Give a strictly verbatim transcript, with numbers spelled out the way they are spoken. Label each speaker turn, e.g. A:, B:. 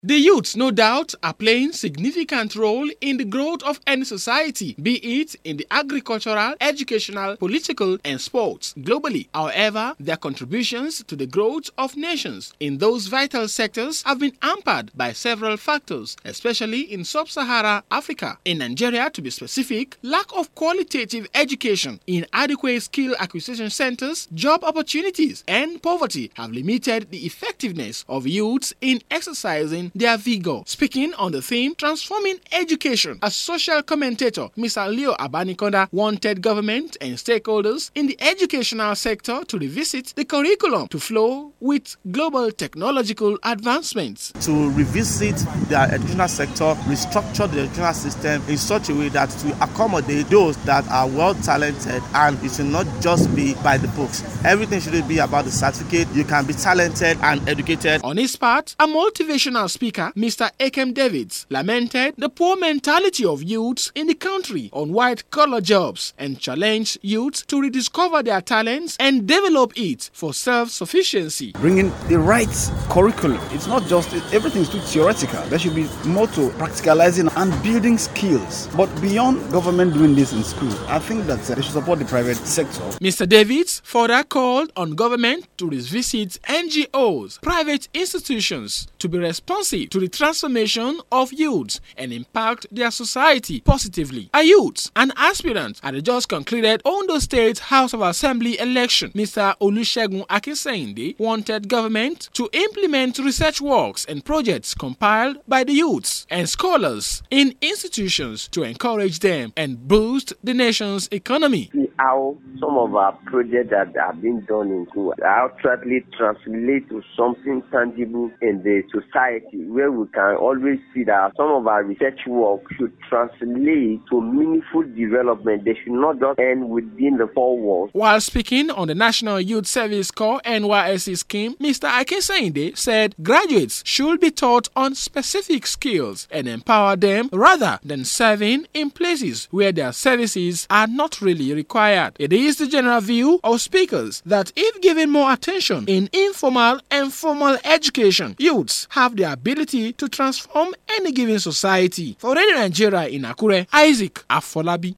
A: The youths, no doubt, are playing significant role in the growth of any society, be it in the agricultural, educational, political, and sports globally. However, their contributions to the growth of nations in those vital sectors have been hampered by several factors, especially in sub-Saharan Africa. In Nigeria, to be specific, lack of qualitative education, inadequate skill acquisition centers, job opportunities, and poverty have limited the effectiveness of youths in exercising their vigor. Speaking on the theme Transforming Education, a social commentator, Mister Leo Abanikonda, wanted government and stakeholders in the educational sector to revisit the curriculum to flow with global technological advancements.
B: To revisit the educational sector, restructure the educational system in such a way that to accommodate those that are well talented, and it should not just be by the books. Everything should be about the certificate. You can be talented and educated.
A: On his part, a motivational speaker, Mister Akem Davids, lamented the poor mentality of youths in the country on white-collar jobs and challenged youths to rediscover their talents and develop it for self-sufficiency.
C: Bringing the right curriculum. It's not just, everything's too theoretical. There should be more to practicalizing and building skills. But beyond government doing this in school, I think that they should support the private sector.
A: Mister Davids further called on government to revisit N G Os, private institutions, to be responsive to the transformation of youths and impact their society positively. A youth, an aspirant at the just concluded Ondo State House of Assembly election, Mister Olusegun Akinseyinde, wanted government to implement research works and projects compiled by the youths and scholars in institutions to encourage them and boost the nation's economy.
D: How some of our projects that have been done in school actually translate to something tangible in the society, where we can always see that some of our research work should translate to meaningful development. They should not just end within the four walls.
A: While speaking on the National Youth Service Corps N Y S C scheme, Mister Akinseyinde said graduates should be taught on specific skills and empower them rather than serving in places where their services are not really required. It is the general view of speakers that if given more attention in informal and formal education, youths have the ability to transform any given society. For Radio Nigeria in Akure, Isaac Afolabi.